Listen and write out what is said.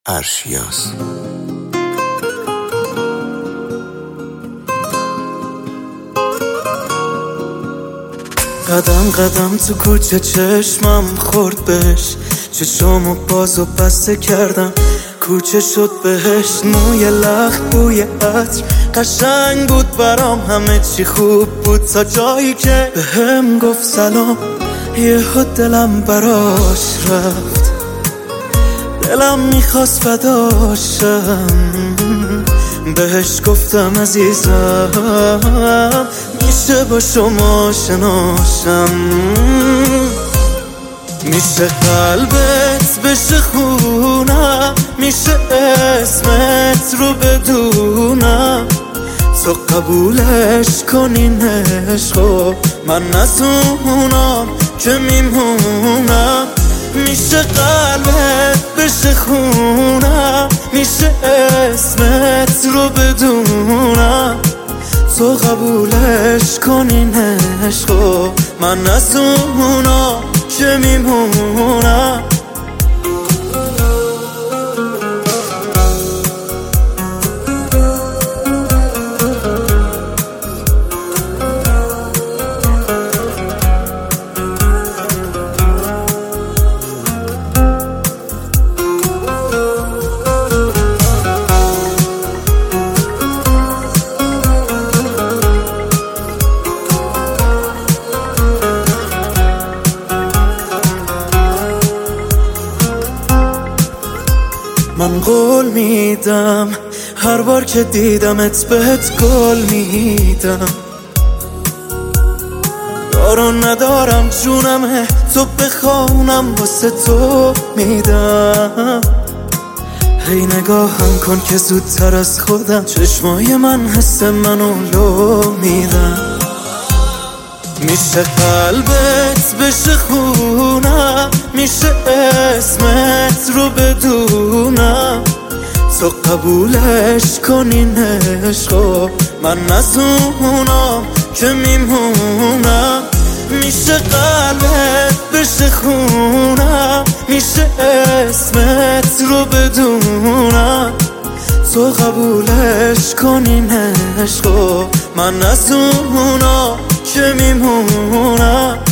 ارشیاز. قدم قدم تو کوچه چشمم خورد بهش، چشمو باز و بسته کردم کوچه شد بهش. موی لخت بوی عطر قشنگ بود برام، همه چی خوب بود تا جایی که بهم گفت سلام. یهو دلم براش رفت، دلم میخواست فداشم. بهش گفتم عزیزم میشه با شما شناشم، میشه قلبت بشه خونم، میشه اسمت رو بدونم. تو قبولش کنین عشقو، من نزونم که میمونم. میشه قلبت بشه خونم، میشه اسمت رو بدونم. تو قبولش کنین عشقو، من نزونم که میمونم. من قول میدم هر بار که دیدمت بهت گل میدم. یارو ندارم جونمه تو بخوانم واسه تو میدم. هی نگاهم کن که زودتر از خودم چشمای من حس منو لو میدم. میشه قلبت بشه خونم، میشه اسمت رو بدونم. تو قبولش کنین عشقو، من نزونم که میمونم. میشه قلبت بشه خونم، میشه اسمت رو بدونم. تو قبولش کنین عشقو، من نزونم که میمونم.